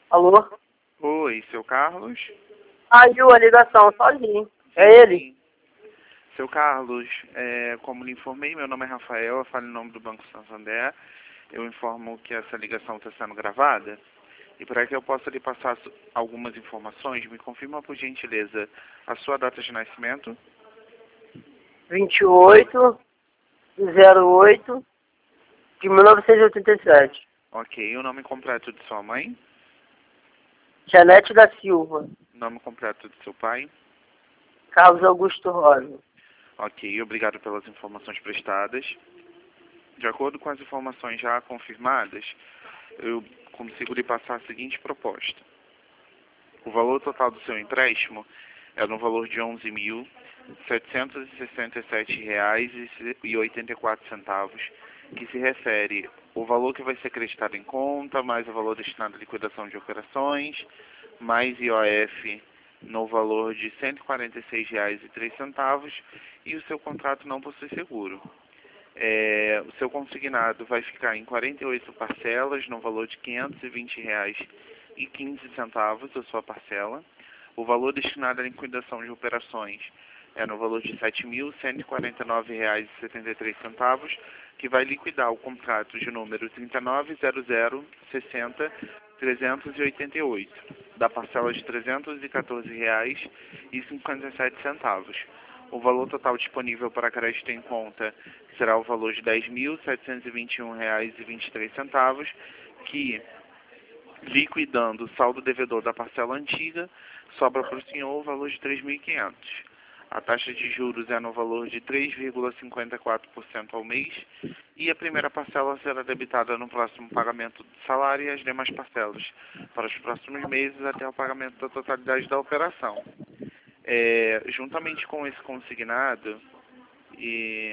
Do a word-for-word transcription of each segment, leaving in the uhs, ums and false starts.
Alô? Oi, seu Carlos? Caiu a ligação, sozinho. É Sim, ele? sim. Seu Carlos, é, como lhe informei, meu nome é Rafael, eu falo em nome do Banco Santander. Eu informo que essa ligação está sendo gravada. E para que eu possa lhe passar su- algumas informações, me confirma por gentileza a sua data de nascimento, vinte e oito de zero oito de mil novecentos e oitenta e sete. ok, o nome completo de sua mãe, Janete da Silva. nome completo de seu pai, Carlos Augusto Rosa. ok, obrigado pelas informações prestadas. De acordo com as informações já confirmadas, eu consigo lhe passar a seguinte proposta. O valor total do seu empréstimo é no valor de onze mil setecentos e sessenta e sete reais e oitenta e quatro centavos, que se refere ao valor que vai ser acreditado em conta, mais o valor destinado à liquidação de operações, mais I O F no valor de cento e quarenta e seis reais e três centavos, e o seu contrato não possui seguro. É, o seu consignado vai ficar em quarenta e oito parcelas no valor de quinhentos e vinte reais e quinze centavos a sua parcela. O valor destinado à liquidação de operações é no valor de sete mil cento e quarenta e nove reais e setenta e três centavos, que vai liquidar o contrato de número trinta e nove zero zero sessenta trezentos e oitenta e oito, da parcela de trezentos e quatorze reais e cinquenta e sete centavos. O valor total disponível para crédito em conta será o valor de dez mil setecentos e vinte e um reais e vinte e três centavos, que, liquidando o saldo devedor da parcela antiga, sobra para o senhor o valor de três mil e quinhentos. A taxa de juros é no valor de três vírgula cinquenta e quatro por cento ao mês, e a primeira parcela será debitada no próximo pagamento do salário e as demais parcelas para os próximos meses até o pagamento da totalidade da operação. É, juntamente com esse consignado, e,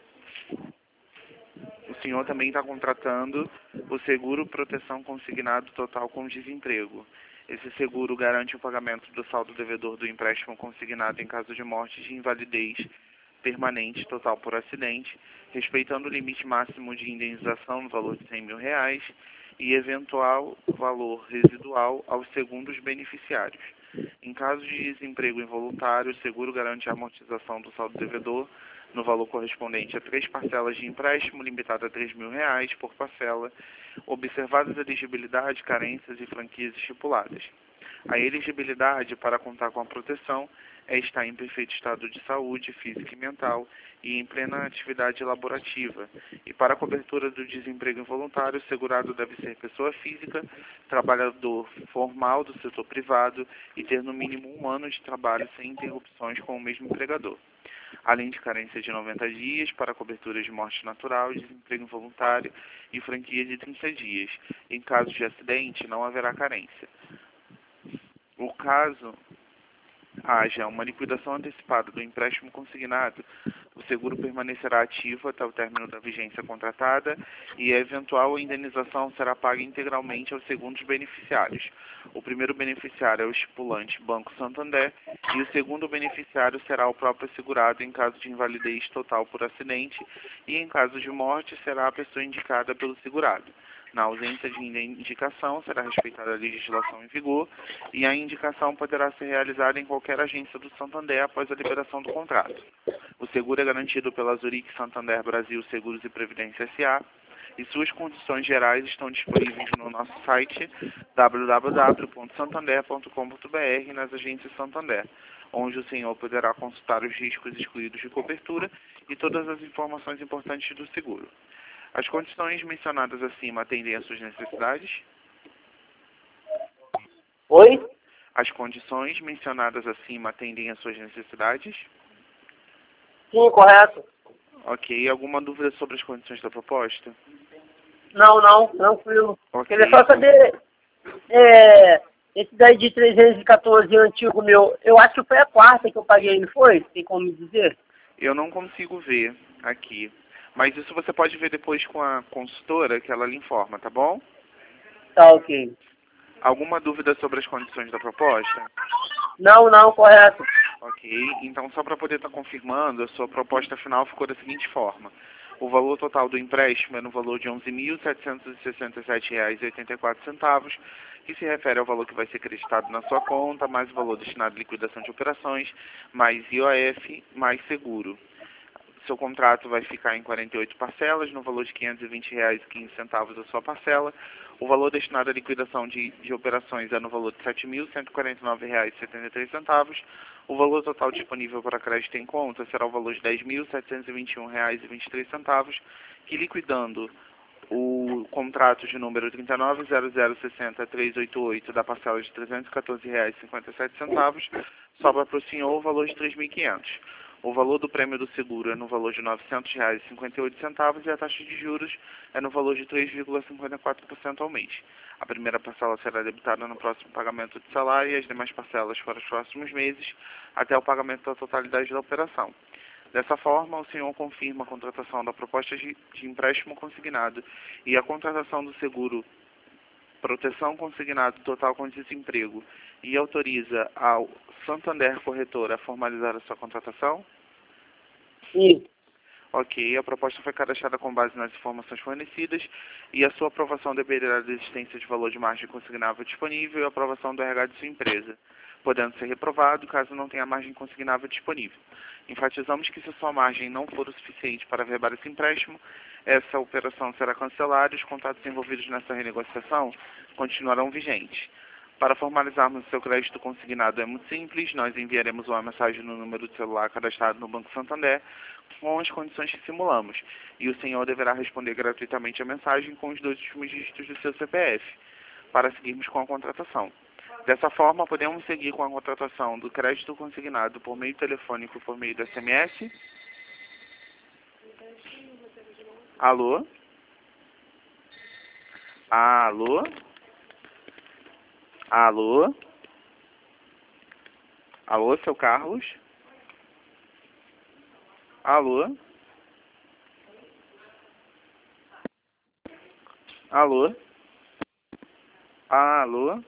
o senhor também está contratando o seguro proteção consignado total com desemprego. Esse seguro garante o pagamento do saldo devedor do empréstimo consignado em caso de morte de invalidez permanente total por acidente, respeitando o limite máximo de indenização no valor de cem mil reais e eventual valor residual aos segundos beneficiários. Em caso de desemprego involuntário, o seguro garante a amortização do saldo devedor no valor correspondente a três parcelas de empréstimo, limitado a três mil reais por parcela, observadas a elegibilidade, carências e franquias estipuladas. A elegibilidade para contar com a proteção é estar em perfeito estado de saúde física e mental e em plena atividade laborativa. E para a cobertura do desemprego involuntário, o segurado deve ser pessoa física, trabalhador formal do setor privado e ter no mínimo um ano de trabalho sem interrupções com o mesmo empregador. Além de carência de noventa dias para cobertura de morte natural, desemprego involuntário e franquia de trinta dias. Em caso de acidente, não haverá carência. O caso haja uma liquidação antecipada do empréstimo consignado, o seguro permanecerá ativo até o término da vigência contratada e a eventual indenização será paga integralmente aos segundos beneficiários. O primeiro beneficiário é o estipulante Banco Santander e o segundo beneficiário será o próprio segurado em caso de invalidez total por acidente, e em caso de morte será a pessoa indicada pelo segurado. Na ausência de indicação, será respeitada a legislação em vigor e a indicação poderá ser realizada em qualquer agência do Santander após a liberação do contrato. O seguro é garantido pela Zurich Santander Brasil Seguros e Previdência S A e suas condições gerais estão disponíveis no nosso site w w w ponto santander ponto com ponto b r nas agências Santander, onde o senhor poderá consultar os riscos excluídos de cobertura e todas as informações importantes do seguro. As condições mencionadas acima atendem às suas necessidades? Oi? As condições mencionadas acima atendem às suas necessidades? Sim, correto. Ok. Alguma dúvida sobre as condições da proposta? Não, não, tranquilo. Ok. Queria só saber, é, esse daí de trezentos e quatorze antigo meu, eu acho que foi a quarta que eu paguei, não foi? Tem como me dizer? Eu não consigo ver aqui. Mas isso você pode ver depois com a consultora, que ela lhe informa, tá bom? Tá, ok. Alguma dúvida sobre as condições da proposta? Não, não, correto. Ok. Então, só para poder estar confirmando, a sua proposta final ficou da seguinte forma. O valor total do empréstimo é no valor de onze mil setecentos e sessenta e sete reais e oitenta e quatro centavos, que se refere ao valor que vai ser creditado na sua conta, mais o valor destinado à liquidação de operações, mais I O F, mais seguro. Seu contrato vai ficar em quarenta e oito parcelas, no valor de quinhentos e vinte reais e quinze centavos a sua parcela. O valor destinado à liquidação de, de operações é no valor de sete mil cento e quarenta e nove reais e setenta e três centavos. O valor total disponível para crédito em conta será o valor de dez mil setecentos e vinte e um reais e vinte e três centavos, que liquidando o contrato de número trinta e nove zero zero seis zero três oito oito da parcela de trezentos e quatorze reais e cinquenta e sete centavos, sobra para o senhor o valor de três mil e quinhentos reais. O valor do prêmio do seguro é no valor de novecentos reais e cinquenta e oito centavos e a taxa de juros é no valor de três vírgula cinquenta e quatro por cento ao mês. A primeira parcela será debitada no próximo pagamento de salário e as demais parcelas para os próximos meses, até o pagamento da totalidade da operação. Dessa forma, o senhor confirma a contratação da proposta de, de empréstimo consignado e a contratação do seguro proteção consignado total com desemprego e autoriza ao Santander Corretora a formalizar a sua contratação? Sim. Ok, a proposta foi cadastrada com base nas informações fornecidas e a sua aprovação dependerá da existência de valor de margem consignável disponível e a aprovação do R H de sua empresa, podendo ser reprovado caso não tenha margem consignável disponível. Enfatizamos que se a sua margem não for o suficiente para averbar esse empréstimo, essa operação será cancelada e os contratos envolvidos nessa renegociação continuarão vigentes. Para formalizarmos o seu crédito consignado é muito simples, nós enviaremos uma mensagem no número de celular cadastrado no Banco Santander com as condições que simulamos, e o senhor deverá responder gratuitamente a mensagem com os dois últimos dígitos do seu C P F, para seguirmos com a contratação. Dessa forma, podemos seguir com a contratação do crédito consignado por meio telefônico por meio do S M S. Alô? Alô? Alô? Alô, seu Carlos? Alô? Alô? Alô?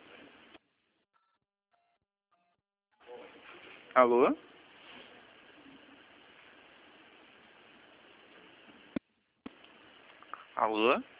Alô? Alô?